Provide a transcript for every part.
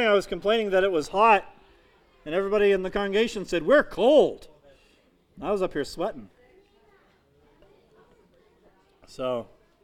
I was complaining that it was hot, and everybody in the congregation said, "We're cold." I was up here sweating. So,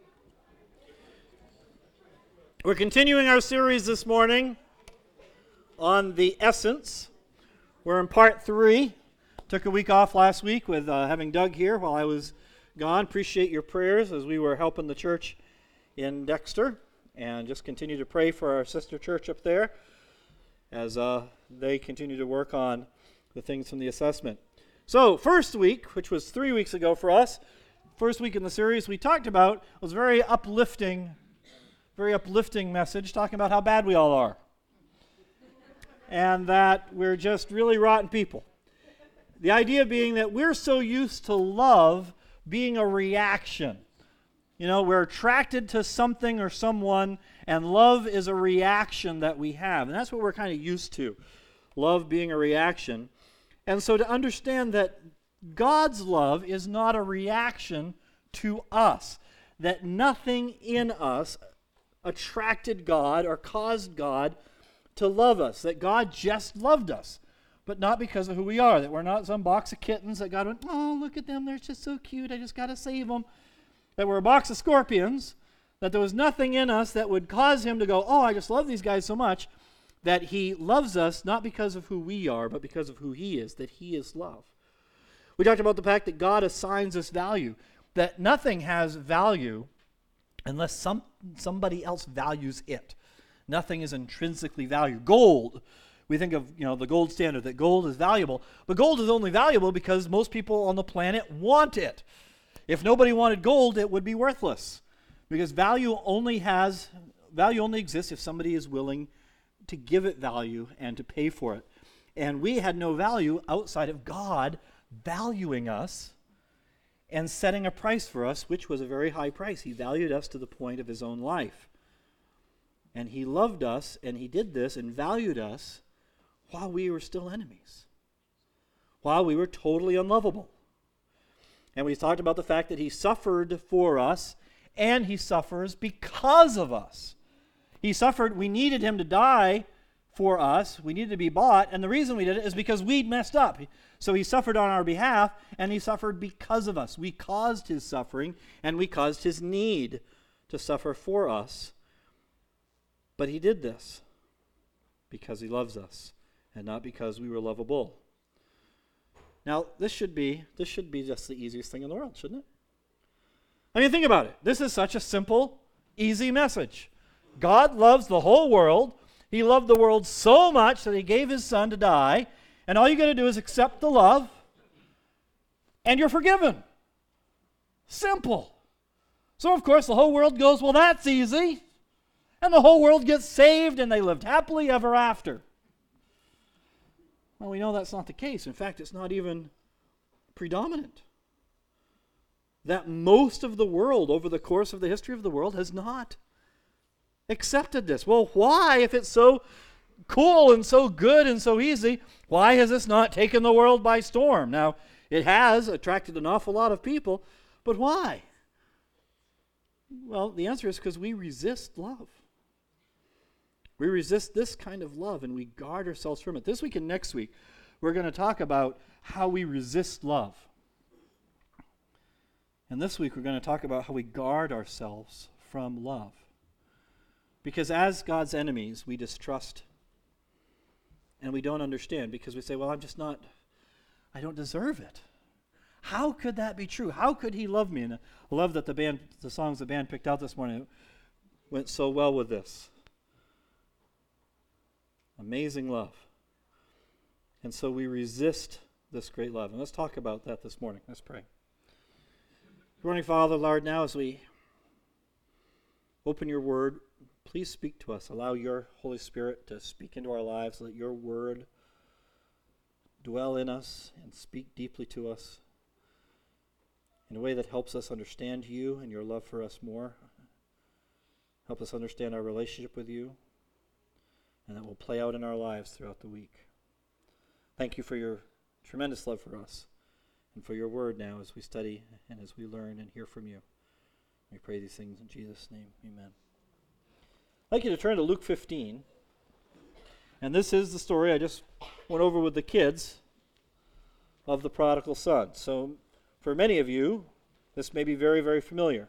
we're continuing our series this morning on the essence. We're in part 3. Took a week off last week with having Doug here while I was gone. Appreciate your prayers as we were helping the church in Dexter. And just continue to pray for our sister church up there as they continue to work on the things from the assessment. So, first week, which was 3 weeks ago for us, first week in the series we talked about was a very uplifting message, talking about how bad we all are. And that we're just really rotten people. The idea being that we're so used to love being a reaction. You know, we're attracted to something or someone, and love is a reaction that we have. And that's what we're kind of used to, love being a reaction. And so to understand that God's love is not a reaction to us, that nothing in us attracted God or caused God to love us, that God just loved us, but not because of who we are, that we're not some box of kittens that God went, "Oh, look at them, they're just so cute, I just got to save them." That we're a box of scorpions, that there was nothing in us that would cause him to go, "Oh, I just love these guys so much," that he loves us not because of who we are, but because of who he is, that he is love. We talked about the fact that God assigns us value, that nothing has value unless somebody else values it. Nothing is intrinsically valued. Gold, we think of the gold standard, that gold is valuable, but gold is only valuable because most people on the planet want it. If nobody wanted gold, it would be worthless, because value only exists if somebody is willing to give it value and to pay for it. And we had no value outside of God valuing us and setting a price for us, which was a very high price. He valued us to the point of his own life. And he loved us, and he did this and valued us while we were still enemies, while we were totally unlovable. And we talked about the fact that he suffered for us, and he suffers because of us. He suffered. We needed him to die for us. We needed to be bought, and the reason we did it is because we'd messed up. So he suffered on our behalf, and he suffered because of us. We caused his suffering, and we caused his need to suffer for us. But he did this because he loves us, and not because we were lovable. Now, this should be just the easiest thing in the world, shouldn't it? I mean, think about it. This is such a simple, easy message. God loves the whole world. He loved the world so much that he gave his son to die, and all you got to do is accept the love, and you're forgiven. Simple. So, of course, the whole world goes, "Well, that's easy." And the whole world gets saved, and they lived happily ever after. Well, we know that's not the case. In fact, it's not even predominant. That most of the world, over the course of the history of the world, has not accepted this. Well, why, if it's so cool and so good and so easy, why has this not taken the world by storm? Now, it has attracted an awful lot of people, but why? Well, the answer is because we resist love. We resist this kind of love, and we guard ourselves from it. This week and next week, we're going to talk about how we resist love. And this week, we're going to talk about how we guard ourselves from love. Because as God's enemies, we distrust, and we don't understand, because we say, "Well, I don't deserve it. How could that be true? How could he love me?" And I love that the songs the band picked out this morning went so well with this. Amazing love. And so we resist this great love. And let's talk about that this morning. Let's pray. Good morning, Father, Lord, now as we open your word, please speak to us. Allow your Holy Spirit to speak into our lives. Let your word dwell in us and speak deeply to us in a way that helps us understand you and your love for us more. Help us understand our relationship with you, and that will play out in our lives throughout the week. Thank you for your tremendous love for us and for your word now as we study and as we learn and hear from you. We pray these things in Jesus' name. Amen. I'd like you to turn to Luke 15. And this is the story I just went over with the kids of the prodigal son. So for many of you, this may be very, very familiar.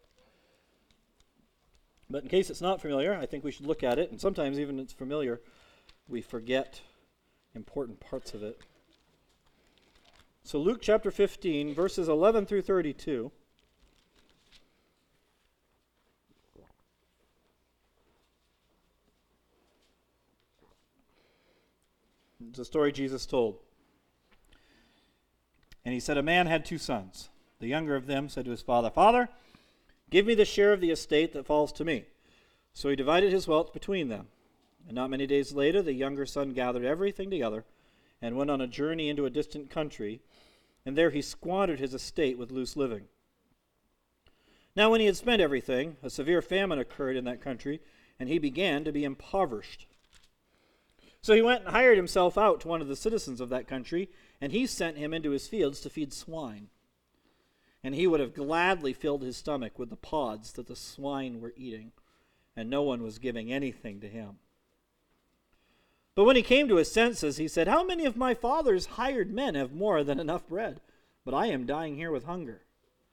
But in case it's not familiar, I think we should look at it. And sometimes even if it's familiar, we forget important parts of it. So Luke chapter 15, verses 11 through 32. It's a story Jesus told. And he said, a man had 2 sons. The younger of them said to his father, Father, give me the share of the estate that falls to me. So he divided his wealth between them. And not many days later, the younger son gathered everything together and went on a journey into a distant country, and there he squandered his estate with loose living. Now when he had spent everything, a severe famine occurred in that country, and he began to be impoverished. So he went and hired himself out to one of the citizens of that country, and he sent him into his fields to feed swine. And he would have gladly filled his stomach with the pods that the swine were eating, and no one was giving anything to him. But when he came to his senses, he said, How many of my father's hired men have more than enough bread? But I am dying here with hunger.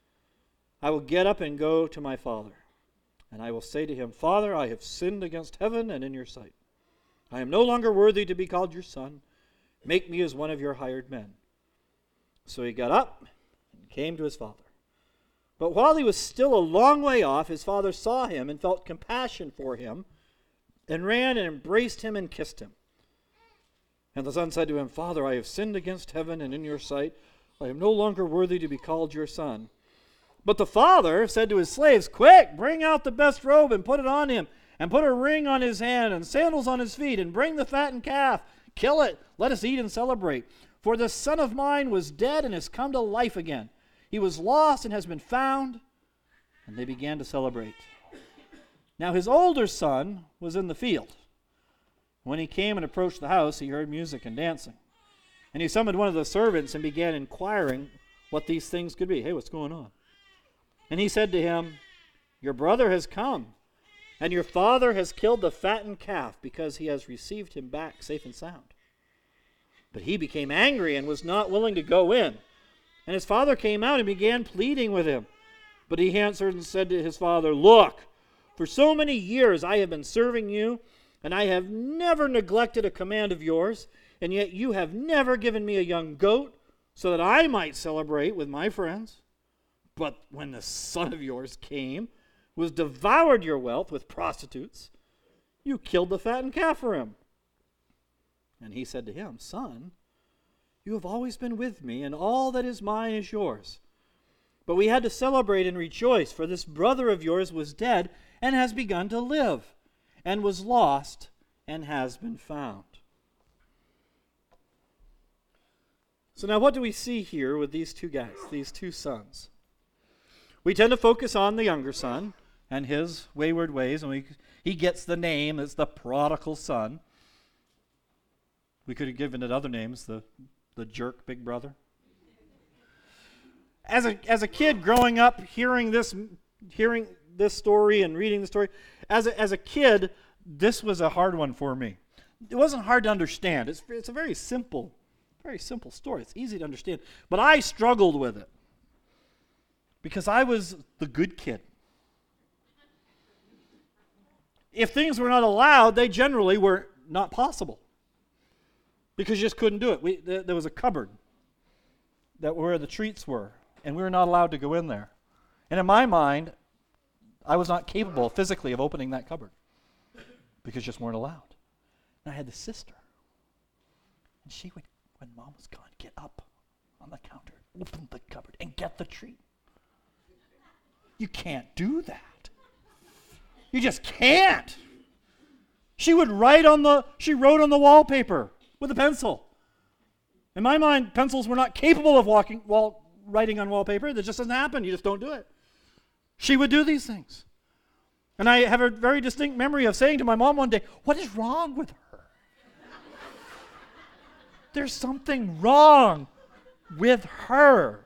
I will get up and go to my father, and I will say to him, Father, I have sinned against heaven and in your sight. I am no longer worthy to be called your son. Make me as one of your hired men. So he got up and came to his father. But while he was still a long way off, his father saw him and felt compassion for him, and ran and embraced him and kissed him. And the son said to him, Father, I have sinned against heaven and in your sight. I am no longer worthy to be called your son. But the father said to his slaves, Quick, bring out the best robe and put it on him, and put a ring on his hand and sandals on his feet, and bring the fattened calf. Kill it. Let us eat and celebrate. For this son of mine was dead and has come to life again. He was lost and has been found. And they began to celebrate. Now his older son was in the field. When he came and approached the house, he heard music and dancing. And he summoned one of the servants and began inquiring what these things could be. Hey, what's going on? And he said to him, Your brother has come, and your father has killed the fattened calf because he has received him back safe and sound. But he became angry and was not willing to go in. And his father came out and began pleading with him. But he answered and said to his father, Look, for so many years I have been serving you, and I have never neglected a command of yours, and yet you have never given me a young goat so that I might celebrate with my friends. But when this son of yours came, who has devoured your wealth with prostitutes, you killed the fattened calf for him. And he said to him, Son, you have always been with me, and all that is mine is yours. But we had to celebrate and rejoice, for this brother of yours was dead and has begun to live, and was lost and has been found. So now what do we see here with these two guys, these two sons? We tend to focus on the younger son and his wayward ways, and he gets the name as the prodigal son. We could have given it other names, the jerk big brother. As a kid growing up, hearing this story and reading the story, as a kid, this was a hard one for me. It wasn't hard to understand. It's a very simple story. It's easy to understand. But I struggled with it because I was the good kid. If things were not allowed, they generally were not possible because you just couldn't do it. There was a cupboard where the treats were, and we were not allowed to go in there. And in my mind, I was not capable physically of opening that cupboard because just weren't allowed. And I had this sister, and she would, when Mom was gone, get up on the counter, open the cupboard, and get the treat. You can't do that. You just can't. She wrote on the wallpaper with a pencil. In my mind, pencils were not capable of writing on wallpaper. That just doesn't happen. You just don't do it. She would do these things. And I have a very distinct memory of saying to my mom one day, "What is wrong with her? There's something wrong with her."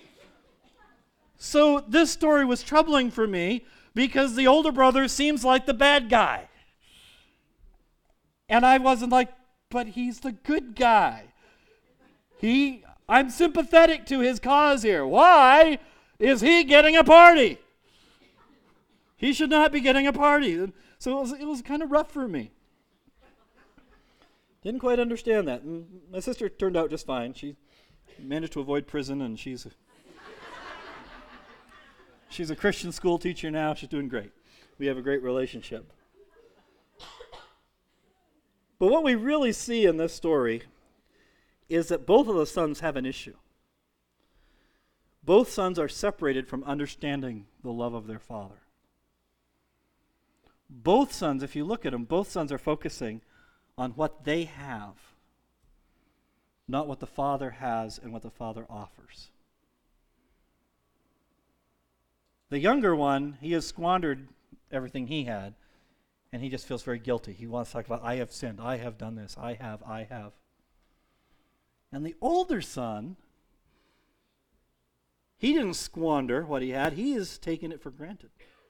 So this story was troubling for me because the older brother seems like the bad guy. And I wasn't like, but he's the good guy. I'm sympathetic to his cause here. Why is he getting a party? He should not be getting a party. So it was kind of rough for me. Didn't quite understand that. And my sister turned out just fine. She managed to avoid prison, and she's a Christian school teacher now. She's doing great. We have a great relationship. But what we really see in this story is that both of the sons have an issue. Both sons are separated from understanding the love of their father. Both sons, if you look at them, both sons are focusing on what they have, not what the father has and what the father offers. The younger one, he has squandered everything he had, and he just feels very guilty. He wants to talk about, I have sinned, I have done this, I have. And the older son, he didn't squander what he had, he has taken it for granted.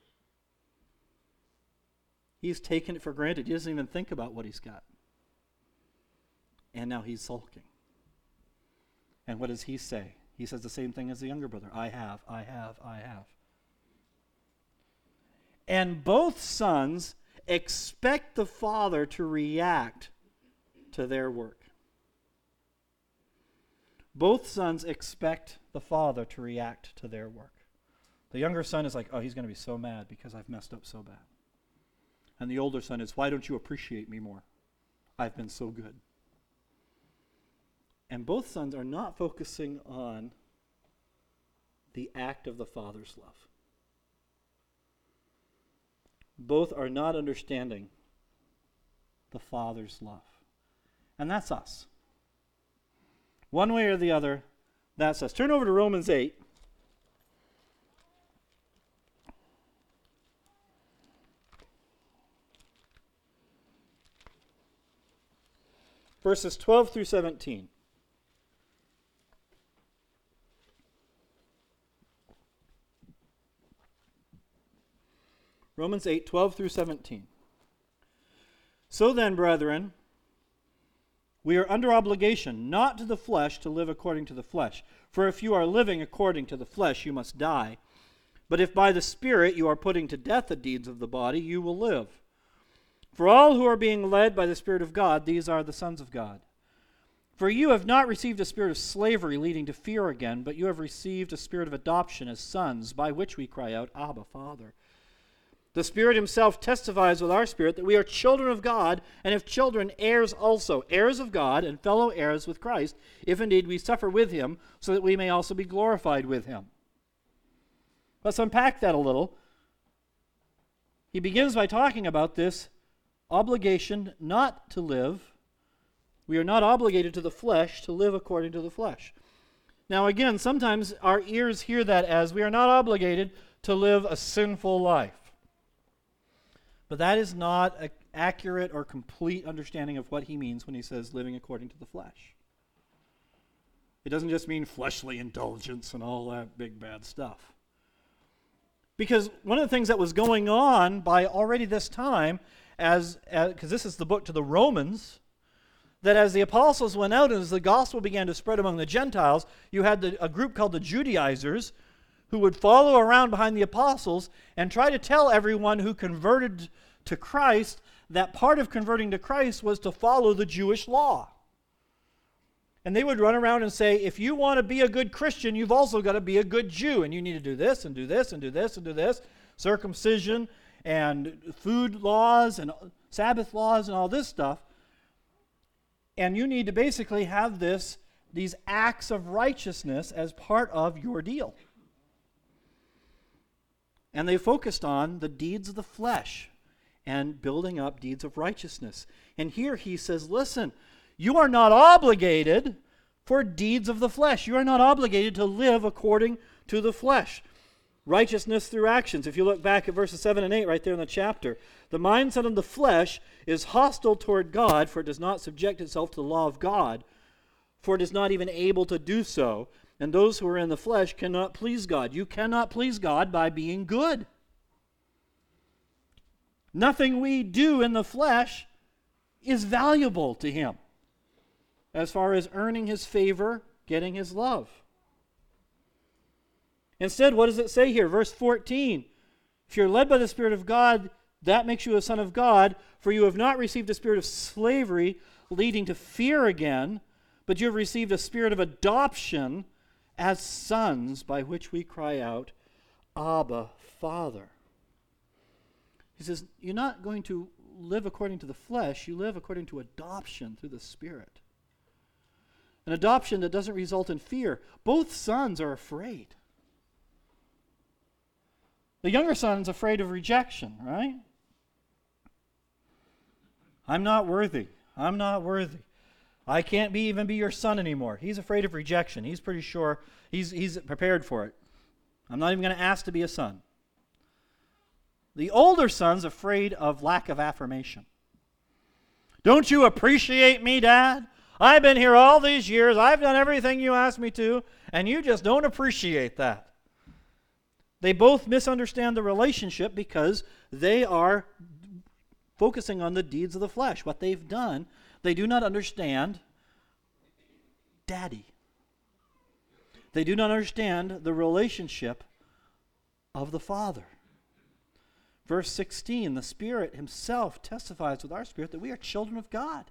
He's taken it for granted. He doesn't even think about what he's got. And now he's sulking. And what does he say? He says the same thing as the younger brother. I have. And both sons expect the father to react to their work. Both sons expect the father to react to their work. The younger son is like, oh, he's going to be so mad because I've messed up so bad. And the older son is, why don't you appreciate me more? I've been so good. And both sons are not focusing on the act of the father's love. Both are not understanding the father's love. And that's us. One way or the other, that's us. Turn over to Romans 8. Verses 12 through 17. Romans 8, 12 through 17. So then, brethren, we are under obligation, not to the flesh, to live according to the flesh. For if you are living according to the flesh, you must die. But if by the Spirit you are putting to death the deeds of the body, you will live. For all who are being led by the Spirit of God, these are the sons of God. For you have not received a spirit of slavery leading to fear again, but you have received a spirit of adoption as sons, by which we cry out, Abba, Father. The Spirit himself testifies with our spirit that we are children of God, and if children, heirs also, heirs of God and fellow heirs with Christ, if indeed we suffer with him, so that we may also be glorified with him. Let's unpack that a little. He begins by talking about this obligation not to live. We are not obligated to the flesh to live according to the flesh. Now again, sometimes our ears hear that as we are not obligated to live a sinful life. But that is not an accurate or complete understanding of what he means when he says living according to the flesh. It doesn't just mean fleshly indulgence and all that big bad stuff. Because one of the things that was going on by already this time, because this is the book to the Romans, that as the apostles went out and as the gospel began to spread among the Gentiles, you had a group called the Judaizers who would follow around behind the apostles and try to tell everyone who converted to Christ that part of converting to Christ was to follow the Jewish law. And they would run around and say, if you want to be a good Christian, you've also got to be a good Jew, and you need to do this and do this and do this and do this, circumcision and food laws and Sabbath laws and all this stuff. And you need to basically have these acts of righteousness as part of your deal. And they focused on the deeds of the flesh and building up deeds of righteousness. And here he says, listen, you are not obligated for deeds of the flesh. You are not obligated to live according to the flesh. Righteousness through actions. If you look back at verses 7 and 8 right there in the chapter, the mindset of the flesh is hostile toward God, for it does not subject itself to the law of God, for it is not even able to do so. And those who are in the flesh cannot please God. You cannot please God by being good. Nothing we do in the flesh is valuable to him as far as earning his favor, getting his love. Instead, what does it say here? Verse 14. If you're led by the Spirit of God, that makes you a son of God, for you have not received a spirit of slavery leading to fear again, but you have received a spirit of adoption as sons, by which we cry out, Abba, Father. He says, you're not going to live according to the flesh, you live according to adoption through the Spirit. An adoption that doesn't result in fear. Both sons are afraid. The younger son's afraid of rejection, right? I'm not worthy. I'm not worthy. I can't even be your son anymore. He's afraid of rejection. He's pretty sure he's prepared for it. I'm not even going to ask to be a son. The older son's afraid of lack of affirmation. Don't you appreciate me, Dad? I've been here all these years. I've done everything you asked me to, and you just don't appreciate that. They both misunderstand the relationship because they are focusing on the deeds of the flesh, what they've done. They do not understand Daddy. They do not understand the relationship of the Father. Verse 16, the Spirit himself testifies with our spirit that we are children of God.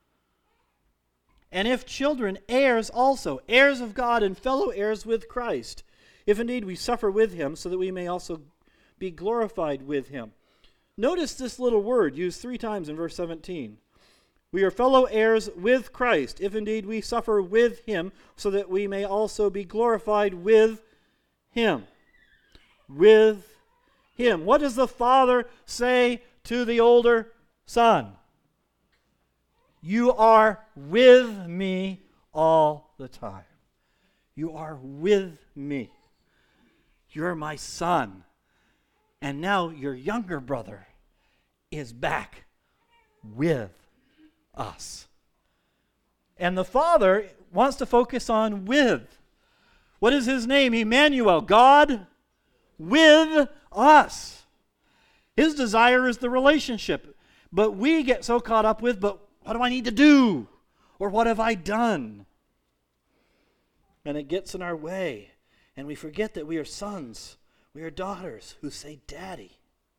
And if children, heirs also, heirs of God and fellow heirs with Christ, if indeed we suffer with him, so that we may also be glorified with him. Notice this little word used 3 times in verse 17. We are fellow heirs with Christ, if indeed we suffer with him, so that we may also be glorified with him. With him. What does the Father say to the older son? You are with me all the time. You are with me. You're my son. And now your younger brother is back with us. And the Father wants to focus on with. What is his name? Emmanuel, God with us. His desire is the relationship. But we get so caught up with, but what do I need to do? Or what have I done? And it gets in our way. And we forget that we are sons. We are daughters who say, Daddy.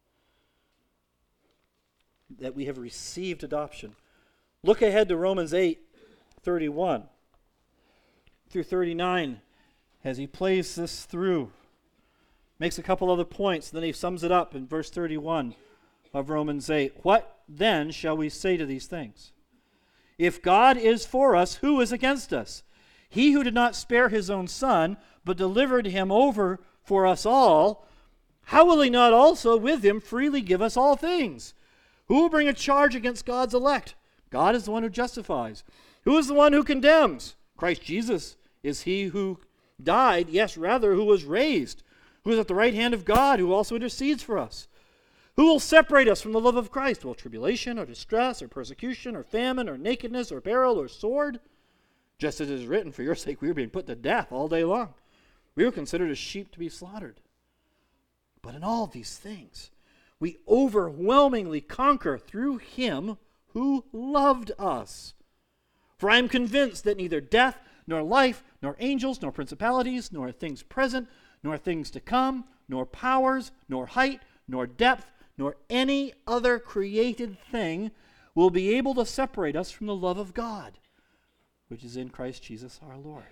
That we have received adoption. Look ahead to Romans 8:31 through 39 as he plays this through. Makes a couple other points, then he sums it up in verse 31 of Romans 8. What then shall we say to these things? If God is for us, who is against us? He who did not spare his own son, but delivered him over for us all, how will he not also with him freely give us all things? Who will bring a charge against God's elect? God is the one who justifies. Who is the one who condemns? Christ Jesus is he who died, yes, rather, who was raised, who is at the right hand of God, who also intercedes for us. Who will separate us from the love of Christ? Will tribulation, or distress, or persecution, or famine, or nakedness, or peril, or sword? Just as it is written, for your sake we are being put to death all day long. We are considered as sheep to be slaughtered. But in all these things, we overwhelmingly conquer through him who loved us. For I am convinced that neither death, nor life, nor angels, nor principalities, nor things present, nor things to come, nor powers, nor height, nor depth, nor any other created thing will be able to separate us from the love of God, which is in Christ Jesus our Lord.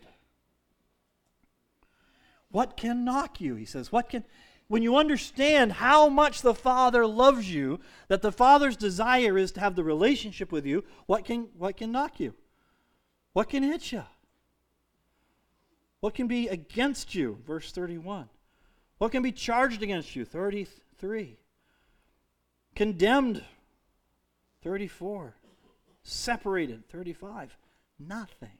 What can knock you? He says, when you understand how much the Father loves you, that the Father's desire is to have the relationship with you, what can knock you? What can hit you? What can be against you? Verse 31. What can be charged against you? 33. Condemned. 34. Separated. 35. Nothing.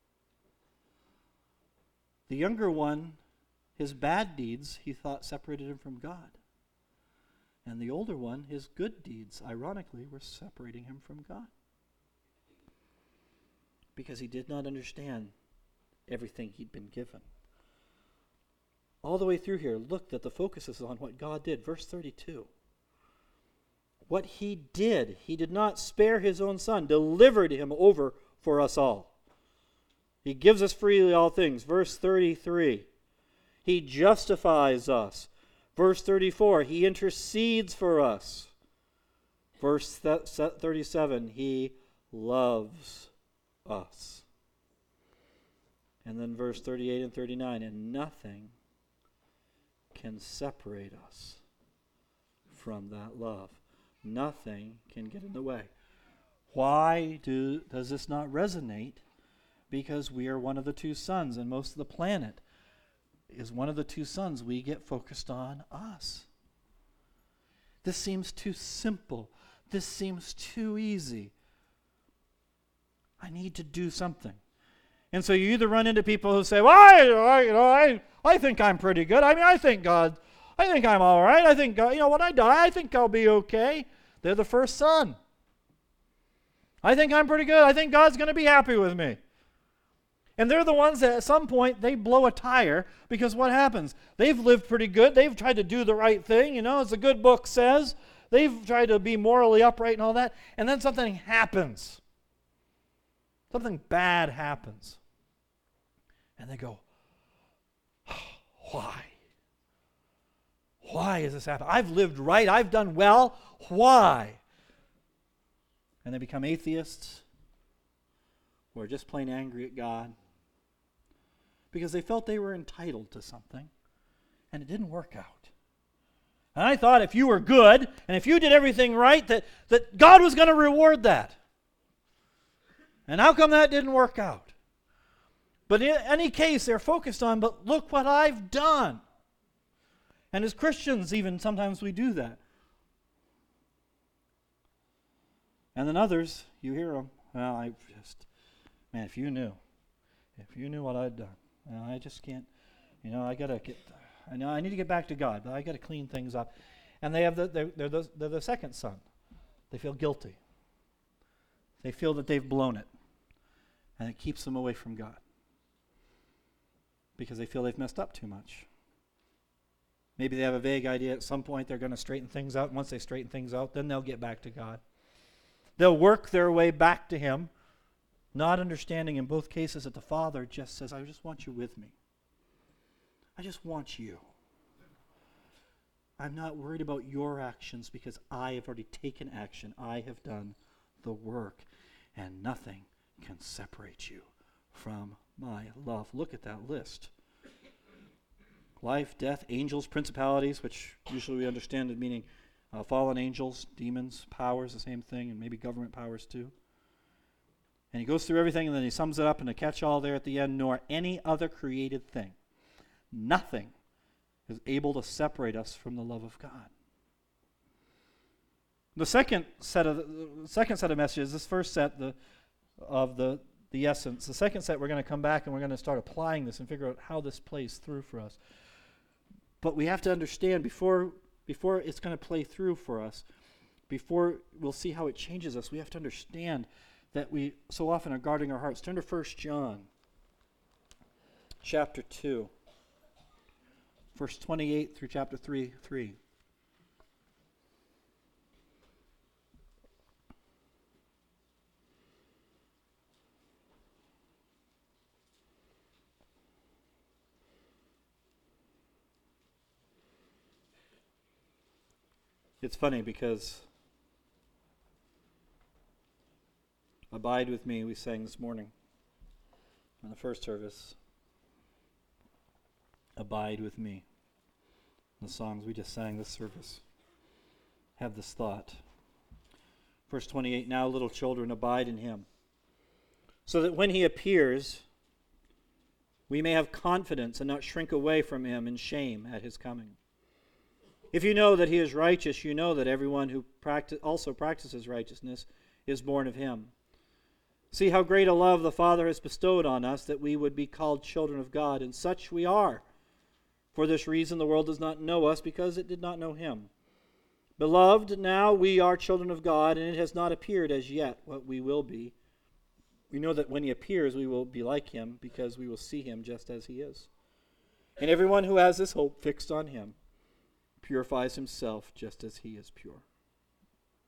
The younger one, his bad deeds, he thought separated him from God. And the older one, his good deeds, ironically, were separating him from God. Because he did not understand everything he'd been given. All the way through here, look that the focus is on what God did. Verse 32. what he did. He did not spare his own Son, delivered him over for us all. He gives us freely all things. Verse 33, he justifies us. Verse 34, he intercedes for us. Verse 37, he loves us. And then verse 38 and 39, and nothing can separate us from that love. Nothing can get in the way. Why does this not resonate? Because we are one of the two sons, and most of the planet is one of the two sons. We get focused on us. This seems too simple. This seems too easy. I need to do something. And so you either run into people who say, well, I think I'm pretty good. I mean, I think I'm all right. I think, when I die, I think I'll be okay. They're the first son. I think I'm pretty good. I think God's going to be happy with me. And they're the ones that at some point they blow a tire because what happens? They've lived pretty good. They've tried to do the right thing, as the good book says. They've tried to be morally upright and all that. And then something happens. Something bad happens. And they go, why? Why is this happening? I've lived right. I've done well. Why? And they become atheists or just plain angry at God because they felt they were entitled to something and it didn't work out. And I thought if you were good and if you did everything right that God was going to reward that. And how come that didn't work out? But in any case, they're focused on, but look what I've done. And as Christians, even sometimes we do that. And then others, you hear them, well, if you knew what I'd done. I just can't, I need to get back to God, but I got to clean things up. And they're the second son. They feel guilty. They feel that they've blown it. And it keeps them away from God. Because they feel they've messed up too much. Maybe they have a vague idea at some point they're going to straighten things out. And once they straighten things out, then they'll get back to God. They'll work their way back to Him, not understanding in both cases that the Father just says, I just want you with me. I just want you. I'm not worried about your actions because I have already taken action. I have done the work. And nothing can separate you from my love. Look at that list. Life, death, angels, principalities, which usually we understand as meaning fallen angels, demons, powers, the same thing, and maybe government powers too. And he goes through everything and then he sums it up in a catch-all there at the end, nor any other created thing. Nothing is able to separate us from the love of God. The second set of messages, this first set of the essence. The second set, we're going to come back and we're going to start applying this and figure out how this plays through for us. But we have to understand before it's going to play through for us, before we'll see how it changes us, we have to understand that we so often are guarding our hearts. Turn to 1 John chapter 2, verse 28 through chapter 3. It's funny because Abide with Me, we sang this morning in the first service. Abide with me. The songs we just sang this service have this thought. Verse 28, now little children, abide in Him, so that when He appears, we may have confidence and not shrink away from Him in shame at His coming. If you know that He is righteous, you know that everyone who also practices righteousness is born of Him. See how great a love the Father has bestowed on us, that we would be called children of God, and such we are. For this reason the world does not know us, because it did not know Him. Beloved, now we are children of God, and it has not appeared as yet what we will be. We know that when He appears, we will be like Him, because we will see Him just as He is. And everyone who has this hope fixed on Him purifies himself just as He is pure.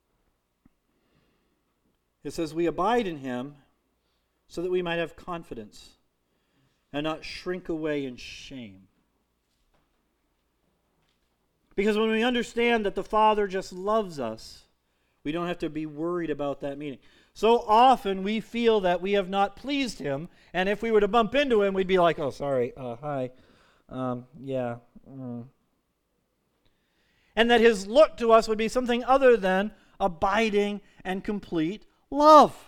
It says, we abide in him so that we might have confidence and not shrink away in shame. Because when we understand that the Father just loves us, we don't have to be worried about that meaning. So often we feel that we have not pleased him, and if we were to bump into him, we'd be like, oh, sorry, hi, yeah. And that his look to us would be something other than abiding and complete love.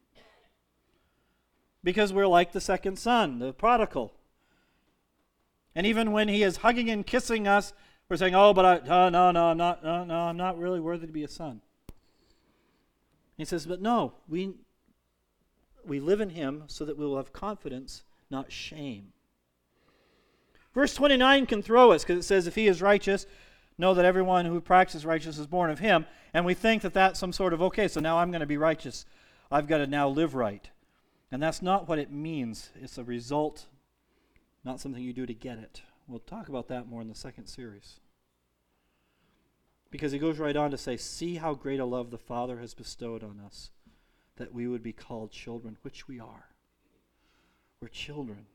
Because we're like the second son, the prodigal. And even when he is hugging and kissing us, we're saying, oh, but I'm not really worthy to be a son. He says, but no, we live in him so that we will have confidence, not shame. Verse 29 can throw us because it says, if he is righteous, know that everyone who practices righteousness is born of him. And we think that that's some sort of, okay, so now I'm going to be righteous. I've got to now live right. And that's not what it means. It's a result, not something you do to get it. We'll talk about that more in the second series. Because he goes right on to say, see how great a love the Father has bestowed on us, that we would be called children, which we are. We're children.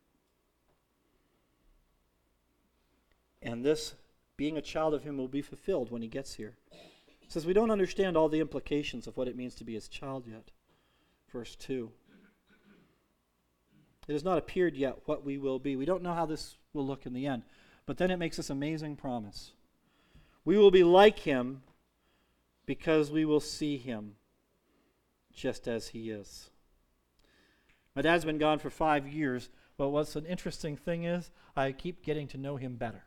And this, being a child of him, will be fulfilled when he gets here. It says we don't understand all the implications of what it means to be his child yet. Verse 2. It has not appeared yet what we will be. We don't know how this will look in the end. But then it makes this amazing promise. We will be like him because we will see him just as he is. My dad's been gone for 5 years, but what's an interesting thing is I keep getting to know him better.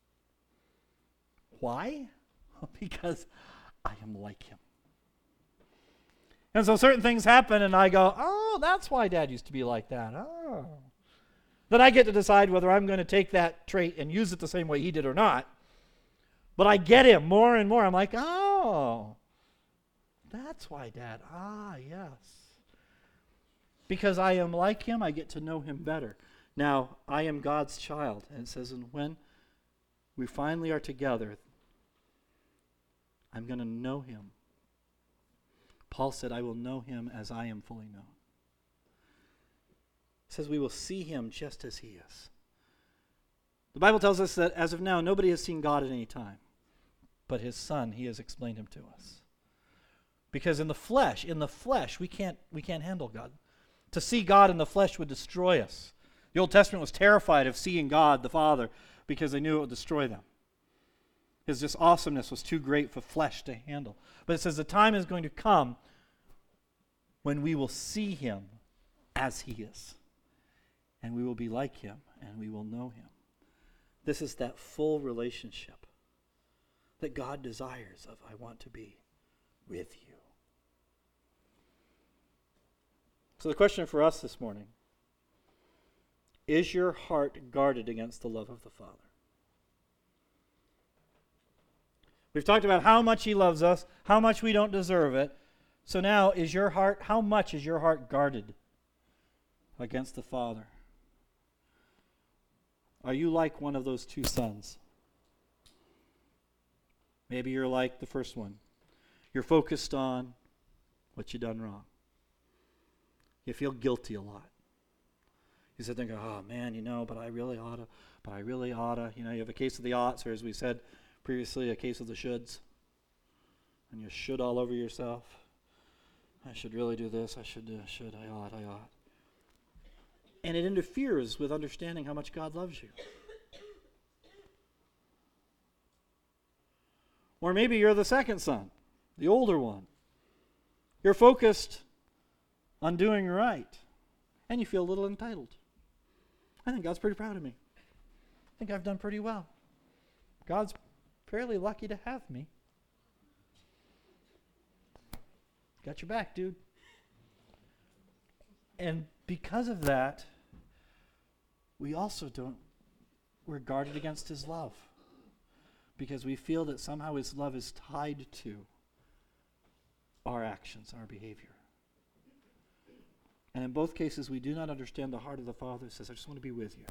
Why? Because I am like him. And so certain things happen and I go, oh, that's why Dad used to be like that. Oh. Then I get to decide whether I'm going to take that trait and use it the same way he did or not. But I get him more and more. I'm like, oh, that's why Dad. Yes. Because I am like him, I get to know him better. Now, I am God's child. And it says, and when we finally are together, I'm going to know him. Paul said, I will know him as I am fully known. It says we will see him just as he is. The Bible tells us that as of now, nobody has seen God at any time. But his Son, he has explained him to us. Because in the flesh, we can't handle God. To see God in the flesh would destroy us. The Old Testament was terrified of seeing God, the Father, because they knew it would destroy them. His just awesomeness was too great for flesh to handle. But it says the time is going to come when we will see him as he is. And we will be like him, and we will know him. This is that full relationship that God desires of, I want to be with you. So the question for us this morning, is your heart guarded against the love of the Father? We've talked about how much he loves us, how much we don't deserve it. So now, how much is your heart guarded against the Father? Are you like one of those two sons? Maybe you're like the first one. You're focused on what you've done wrong. You feel guilty a lot. You sit there and go, oh man, but I really ought to. You have a case of the oughts, or as we said previously, a case of the shoulds. And you should all over yourself. I should really do this. I ought. And it interferes with understanding how much God loves you. Or maybe you're the second son, the older one. You're focused on doing right, and you feel a little entitled. I think God's pretty proud of me. I think I've done pretty well. God's fairly lucky to have me. Got your back, dude. And because of that, we're guarded against his love. Because we feel that somehow his love is tied to our actions, our behavior. And in both cases, we do not understand the heart of the Father that says, I just want to be with you.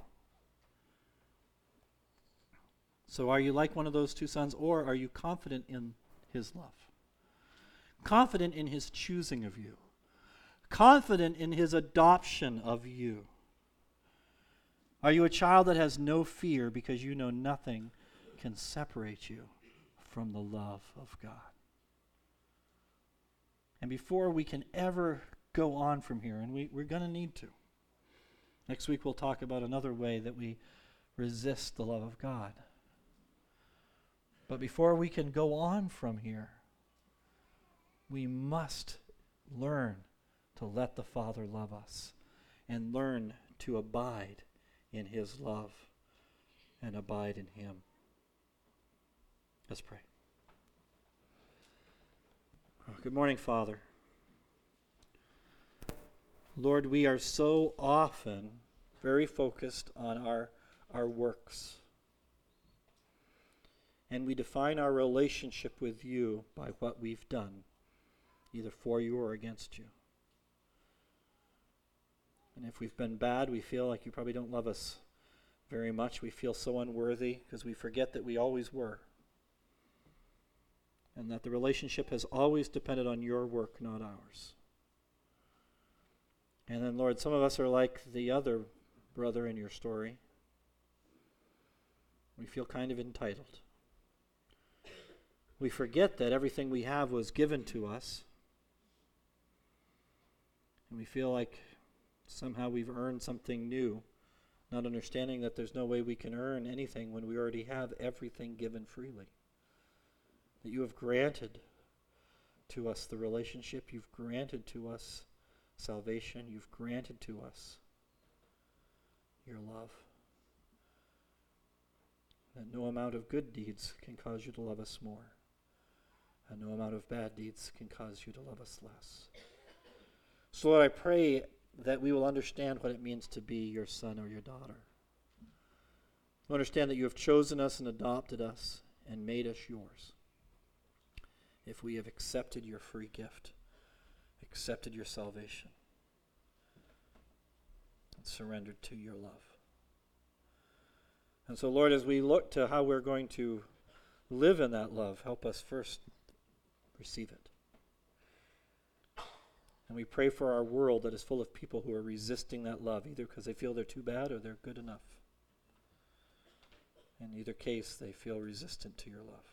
So are you like one of those two sons, or are you confident in his love? confident in his choosing of you, confident in his adoption of you? Are you a child that has no fear because you know nothing can separate you from the love of God? And before we can ever go on from here, and we're going to need to, next week we'll talk about another way that we resist the love of God. But before we can go on from here, we must learn to let the Father love us and learn to abide in his love and abide in him. Let's pray. Good morning, Father. Lord, we are so often very focused on our works. And we define our relationship with you by what we've done, either for you or against you. And if we've been bad, we feel like you probably don't love us very much. We feel so unworthy because we forget that we always were. And that the relationship has always depended on your work, not ours. And then, Lord, some of us are like the other brother in your story. We feel kind of entitled. We forget that everything we have was given to us. And we feel like somehow we've earned something new, not understanding that there's no way we can earn anything when we already have everything given freely. That you have granted to us the relationship, you've granted to us salvation, you've granted to us your love. That no amount of good deeds can cause you to love us more, and no amount of bad deeds can cause you to love us less. So Lord, I pray that we will understand what it means to be your son or your daughter. We understand that you have chosen us and adopted us and made us yours. If we have accepted your free gift, accepted your salvation, and surrendered to your love. And so, Lord, as we look to how we're going to live in that love, help us first receive it. And we pray for our world that is full of people who are resisting that love, either because they feel they're too bad or they're good enough. In either case, they feel resistant to your love.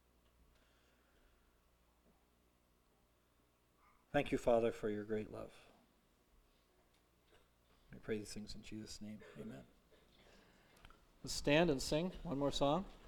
Thank you, Father, for your great love. I pray these things in Jesus' name. Amen. Let's stand and sing one more song.